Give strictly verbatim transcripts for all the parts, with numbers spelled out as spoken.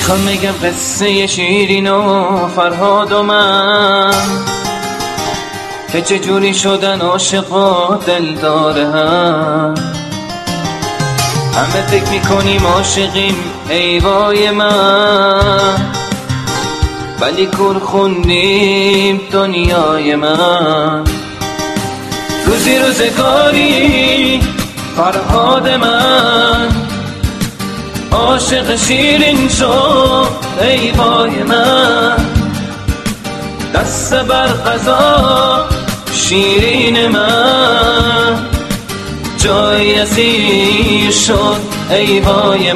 میخوام بگم قصه شیرین و فرهاد و من که چجوری شدن عاشق و دلدار هم. همه فکر میکنیم عاشقیم ای وای من، ولی کور خوندیم دنیای من. روزی روزگاری فرهاد من عاشق شیرین شد ای وای من. دست بر قضا شیرین من جای اسیر شد ای وای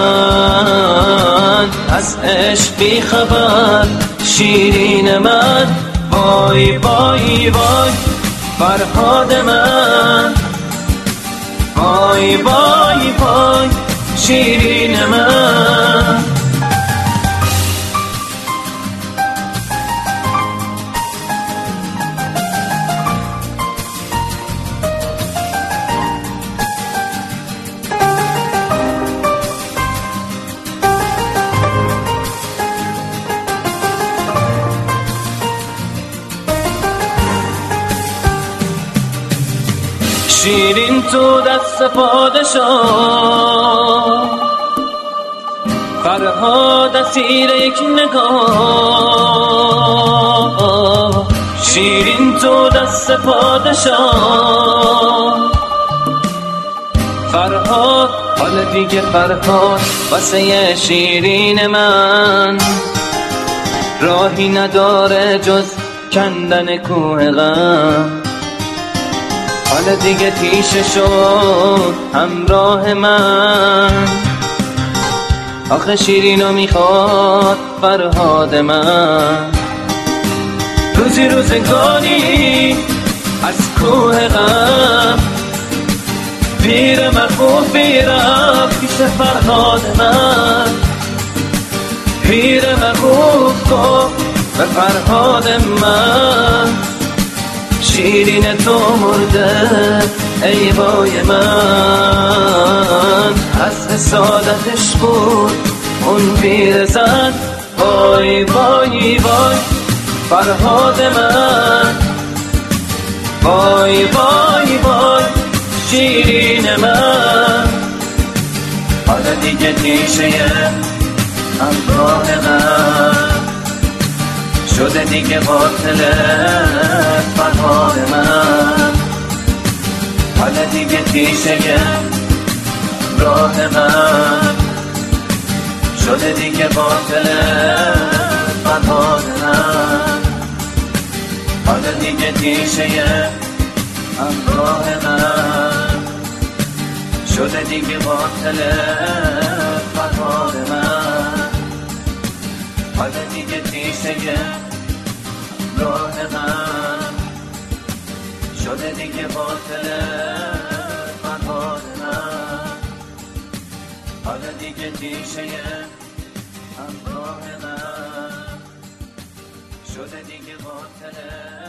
من. از عشق بی خبر شیرین من، وای وای وای فرهاد من. وای وای وای شیرین من. شیرین تو دست پادشاه، فرهاد اسیر یک نگاه. شیرین تو دست پادشاه، فرهاد حال دیگه فرهاد واسه شیرین من. راهی نداره جز کندن کوه غم، حالا دیگه تیشه شد همراه من. آخه شیرینو میخواد فرهاد من. روزی روزگاری از کوه غم پیر مخوفی رفت پیش فرهاد من. پیر مخوف گفت به فرهاد من، شیرین تو مرده ای وای من. از حسادتش بود اون پیرزن، وای وای وای فرهاد من. وای وای وای شیرین من. حالا دیگه تیشه همراه من شده دیگه قاتل فرهاد من. حالا دیگه تیشه راه من شده دیگه قاتل فرهاد من. حالا دیگه تیشه همراه من شده دیگه قاتل فرهاد من. حالا دیگه تیشه راه من شده دیگه باطل فرهاد من. حالا دیگه تیشه همراه من شده دیگه باطل